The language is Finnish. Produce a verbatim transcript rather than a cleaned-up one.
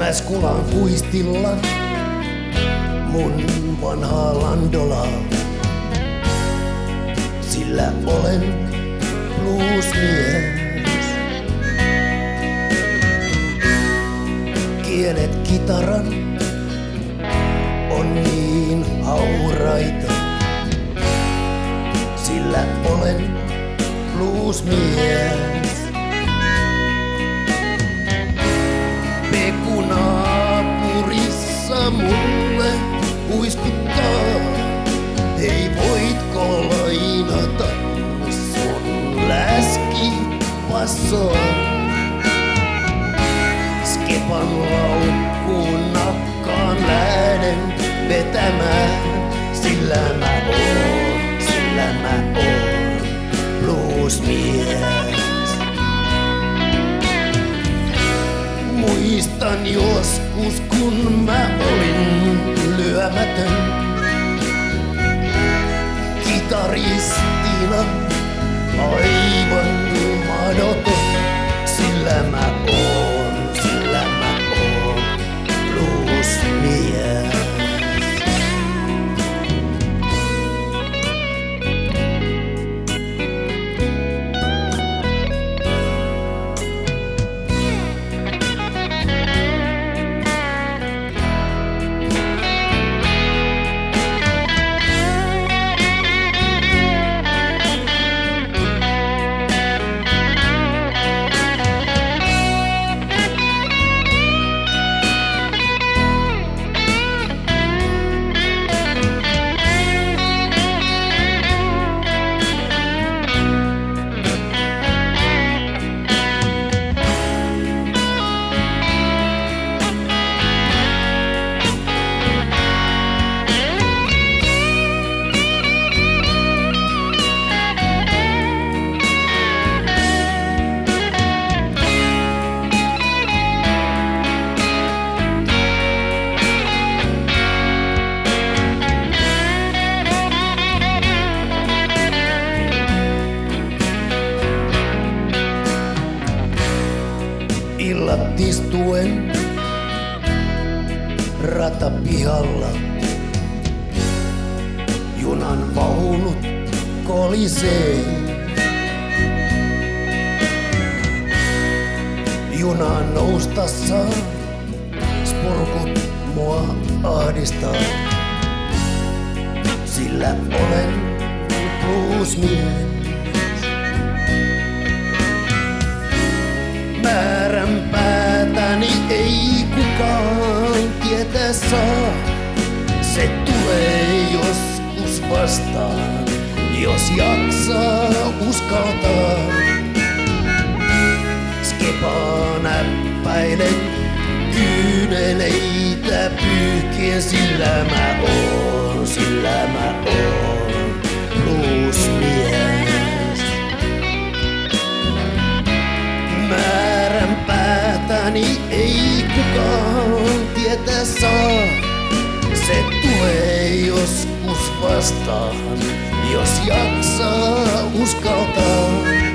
Mäskulan kuistilla mun vanhaa landolaa. Sillä olen bluesmies. Kielet kitaran on niin hauraita. Sillä olen bluesmies. Peku naapurissa mulle huiskuttaa. Hei, voitko lainata sun läski passoa? Skepan laukkuun nakkaan lähden vetämään. Sillä mä oon, sillä mä oon bluesmies. Muistan joskus, kun mä olin lyömätön kitaristina, aivan mahdoton. Sillä mä oon, sillä mä oon bluesmies. Illat istuen ratapihalla, junan vaunut kolisee. Junan noustassa spurkut mua ahdistaa. Sillä olen bluesmies. Määränpäätäni ei kukaan tietää saa. Se tulee joskus vastaan, jos jaksaa uskaltaa. Skepaa näppäilen kyyneleitä pyyhkien. Sillä mä oon, sillä mä oon bluesmies. Määränpäätäni ei kukaan tietää saa. Se tulee joskus vastaan, jos jaksaa uskaltaa.